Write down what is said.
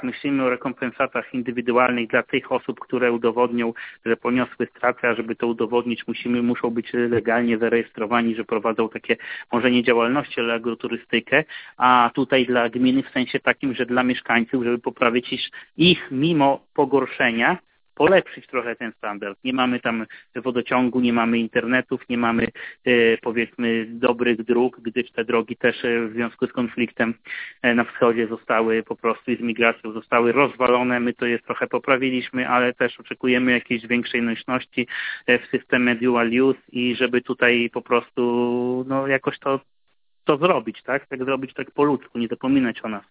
Myślimy o rekompensatach indywidualnych dla tych osób, które udowodnią, że poniosły stratę, a żeby to udowodnić muszą być legalnie zarejestrowani, że prowadzą takie może nie działalności, ale agroturystykę, a tutaj dla gminy w sensie takim, że dla mieszkańców, żeby poprawić ich mimo pogorszenia, polepszyć trochę ten standard. Nie mamy tam wodociągu, nie mamy internetów, nie mamy powiedzmy dobrych dróg, gdyż te drogi też w związku z konfliktem na wschodzie zostały po prostu i z migracją zostały rozwalone. My to jest trochę poprawiliśmy, ale też oczekujemy jakiejś większej nośności w systemie dual use i żeby tutaj po prostu jakoś to zrobić, tak? Tak zrobić tak po ludzku, nie zapominać o nas.